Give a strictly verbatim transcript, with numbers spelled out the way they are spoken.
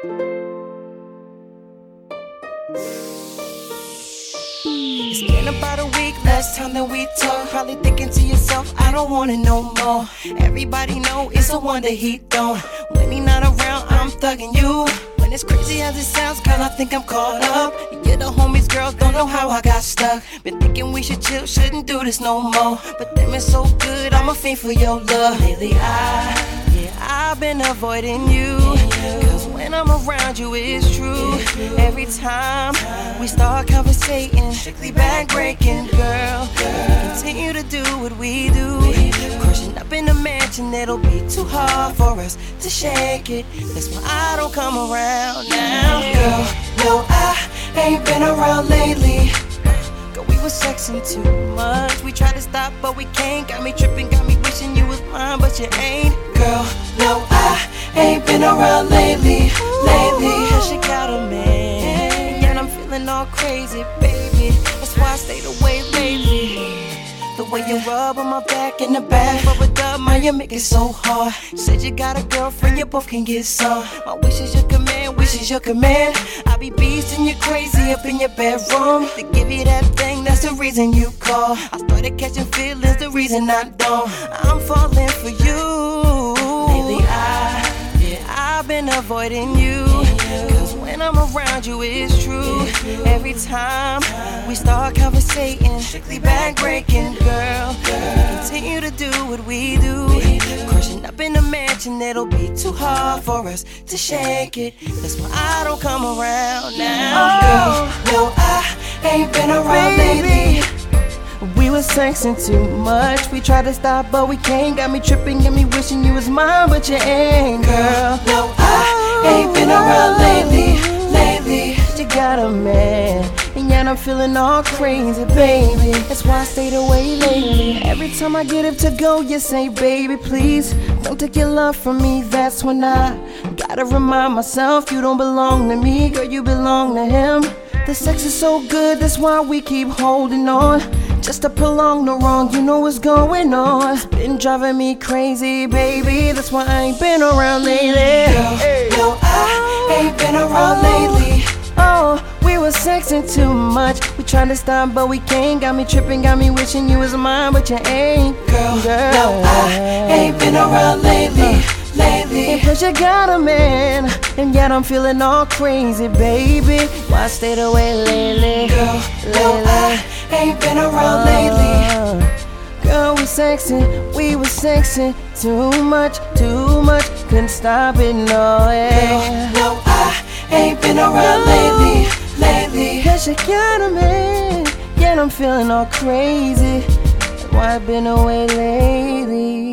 It's been about a week, last time that we talked. Probably thinking to yourself, I don't want it no more. Everybody know it's a wonder he don't. When he not around, I'm thugging you. When it's crazy as it sounds, girl, I think I'm caught up. You're the homies, girls, don't know how I got stuck. Been thinking we should chill, shouldn't do this no more. But damn, it's so good, I'm a fiend for your love. Lately I, yeah, I've been avoiding you. Cause when I'm around you, it's true. Every time we start conversating, strictly back breaking, girl. We continue to do what we do. Crushing up in the mansion, it'll be too hard for us to shake it. That's why I don't come around now. Girl, no, I ain't been around lately. Girl, we was sexing too much. We tried to stop, but we can't. Got me tripping, got me wishing you was mine, but you ain't. Girl, no, I ain't been around lately. Lately, cause she got a man, and I'm feeling all crazy, baby. That's why I stayed away lately. The way you rub on my back in the back of a dub, man, you make it so hard. Said you got a girlfriend, you both can get some. My wish is your command, wish is your command. I be beastin' you crazy up in your bedroom. To give you that thing, that's the reason you call. I started catching feelings, the reason I don't. I'm falling for you. Lately I, yeah, I've been avoiding you. Cause when I'm around you, it's true. Every time we start conversating, strictly back breaking, girl. We continue to do what we do. Crushing up in the mansion, it'll be too hard for us to shake it. That's why I don't come around now. Girl, no, I ain't been around lately. We was sexing too much. We tried to stop, but we can't. Got me tripping, got me wishing you was mine, but you ain't, girl. No, I ain't been around lately, lately. You got a man, and yet I'm feeling all crazy, baby. That's why I stayed away lately. Every time I get up to go, you say, baby, please don't take your love from me. That's when I gotta remind myself you don't belong to me, girl, you belong to him. The sex is so good, that's why we keep holding on. Just to prolong the wrong, you know what's going on. It's been driving me crazy, baby. That's why I ain't been around lately. Girl, hey. No, I ain't been around lately. Oh, we was sexing too much. We tried to stop, but we can't. Got me tripping, got me wishing you was mine, but you ain't. Girl, Girl. No, I ain't been around lately. Uh. Lately. And plus you got a man, and yet I'm feeling all crazy, baby. Why I stayed away lately? Girl, lately. No, I ain't been around uh, lately. Girl, we sexing, we was sexing too much, too much. Couldn't stop it, no yeah. Girl, no, I ain't been around lately, lately. Cause you got a man, yet I'm feeling all crazy. Why I been away lately?